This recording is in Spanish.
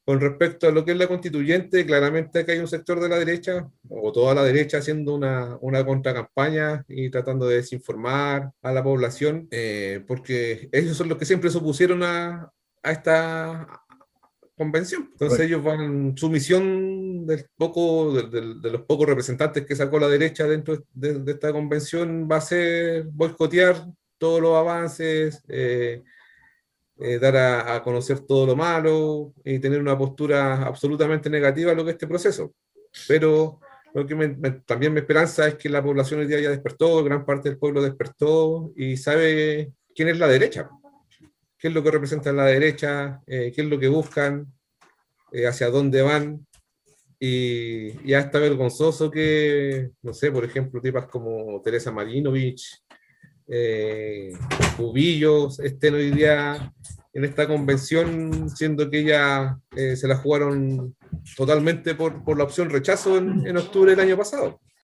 Con respecto a lo que es la constituyente, claramente acá hay un sector de la derecha, o toda la derecha, haciendo una contracampaña y tratando de desinformar a la población, porque ellos son los que siempre se opusieron a esta convención. Entonces Correcto. ellos van, su misión de los pocos representantes que sacó la derecha dentro de esta convención va a ser boicotear todos los avances, dar a conocer todo lo malo y tener una postura absolutamente negativa a lo que es este proceso. Pero lo que también me esperanza es que la población hoy día ya despertó, gran parte del pueblo despertó y sabe quién es la derecha, qué es lo que representa la derecha, qué es lo que buscan, hacia dónde van. Y ya está vergonzoso que, no sé, por ejemplo, tipas como Teresa Marinovich, eh, Cubillos estén hoy día en esta convención, siendo que ellas se la jugaron totalmente por la opción rechazo en octubre del año pasado.